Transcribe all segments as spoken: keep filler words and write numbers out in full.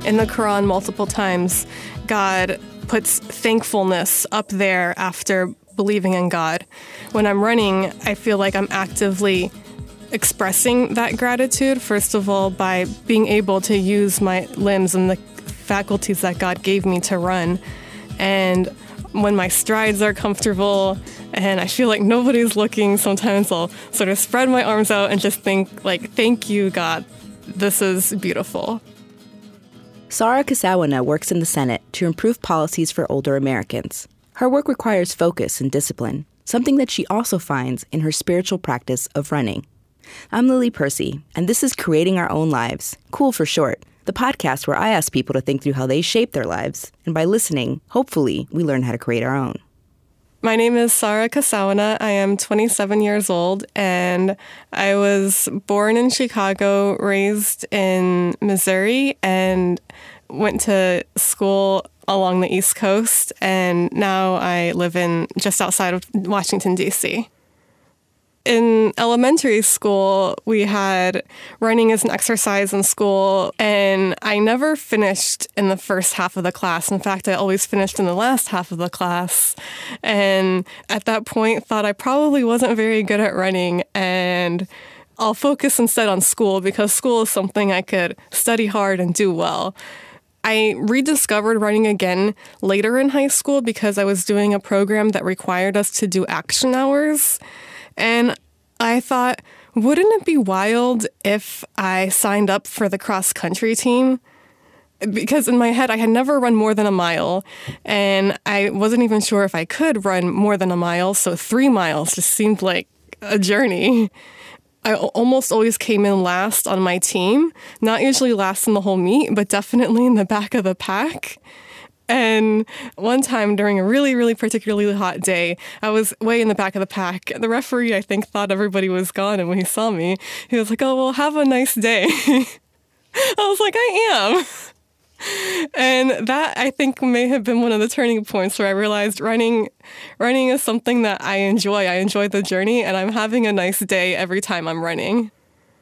In the Quran, multiple times, God puts thankfulness up there after believing in God. When I'm running, I feel like I'm actively expressing that gratitude, first of all, by being able to use my limbs and the faculties that God gave me to run. And when my strides are comfortable and I feel like nobody's looking, sometimes I'll sort of spread my arms out and just think, like, thank you, God. This is beautiful. Sara Kasawana works in the Senate to improve policies for older Americans. Her work requires focus and discipline, something that she also finds in her spiritual practice of running. I'm Lily Percy, and this is Creating Our Own Lives, Cool for short, the podcast where I ask people to think through how they shape their lives, and by listening, hopefully, we learn how to create our own. My name is Sara Kasawana. I am twenty-seven years old, and I was born in Chicago, raised in Missouri, and went to school along the East Coast, and now I live in just outside of Washington, D C In elementary school, we had running as an exercise in school, and I never finished in the first half of the class. In fact, I always finished in the last half of the class. And at that point, thought I probably wasn't very good at running, and I'll focus instead on school because school is something I could study hard and do well. I rediscovered running again later in high school because I was doing a program that required us to do action hours. And I thought, wouldn't it be wild if I signed up for the cross-country team? Because in my head, I had never run more than a mile, and I wasn't even sure if I could run more than a mile, so three miles just seemed like a journey. I almost always came in last on my team, not usually last in the whole meet, but definitely in the back of the pack. And one time during a really, really particularly hot day, I was way in the back of the pack. The referee, I think, thought everybody was gone. And when he saw me, he was like, oh, well, have a nice day. I was like, I am. And that, I think, may have been one of the turning points where I realized running running is something that I enjoy. I enjoy the journey, and I'm having a nice day every time I'm running.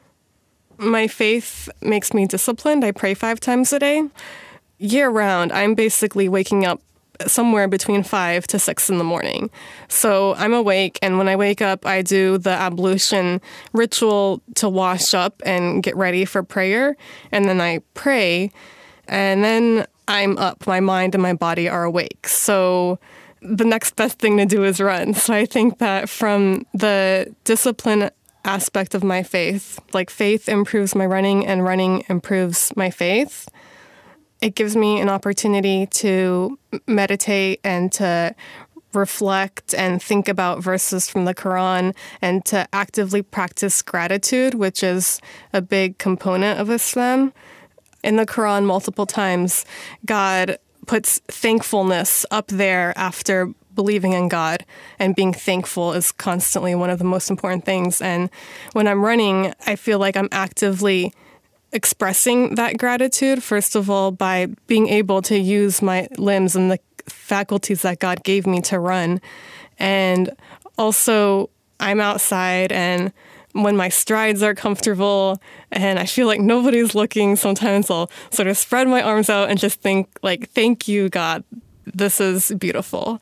My faith makes me disciplined. I pray five times a day. Year-round, I'm basically waking up somewhere between five to six in the morning. So I'm awake, and when I wake up, I do the ablution ritual to wash up and get ready for prayer, and then I pray, and then I'm up. My mind and my body are awake. So the next best thing to do is run. So I think that from the discipline aspect of my faith, like faith improves my running and running improves my faith, it gives me an opportunity to meditate and to reflect and think about verses from the Quran and to actively practice gratitude, which is a big component of Islam. In the Quran, multiple times, God puts thankfulness up there after believing in God, and being thankful is constantly one of the most important things. And when I'm running, I feel like I'm actively expressing that gratitude, first of all, by being able to use my limbs and the faculties that God gave me to run. And also, I'm outside, and when my strides are comfortable and I feel like nobody's looking, sometimes I'll sort of spread my arms out and just think, like, thank you, God. This is beautiful.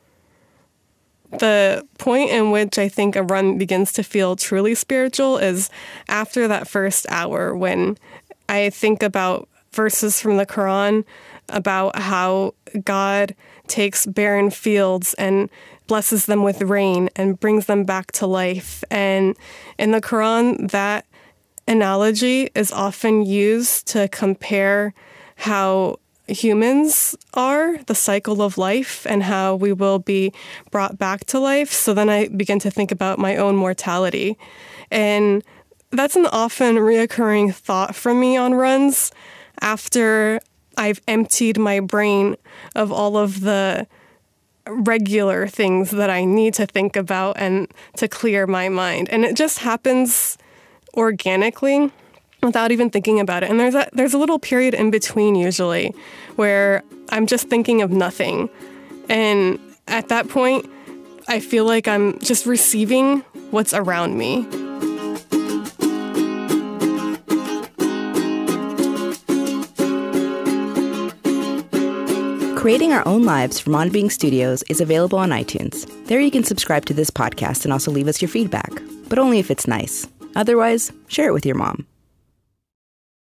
The point in which I think a run begins to feel truly spiritual is after that first hour, when I think about verses from the Quran about how God takes barren fields and blesses them with rain and brings them back to life. And in the Quran, that analogy is often used to compare how humans are, the cycle of life, and how we will be brought back to life. So then I begin to think about my own mortality. And that's an often reoccurring thought for me on runs after I've emptied my brain of all of the regular things that I need to think about and to clear my mind. And it just happens organically without even thinking about it. And there's a, there's a little period in between usually where I'm just thinking of nothing. And at that point, I feel like I'm just receiving what's around me. Creating Our Own Lives from On Being Studios is available on iTunes. There you can subscribe to this podcast and also leave us your feedback, but only if it's nice. Otherwise, share it with your mom.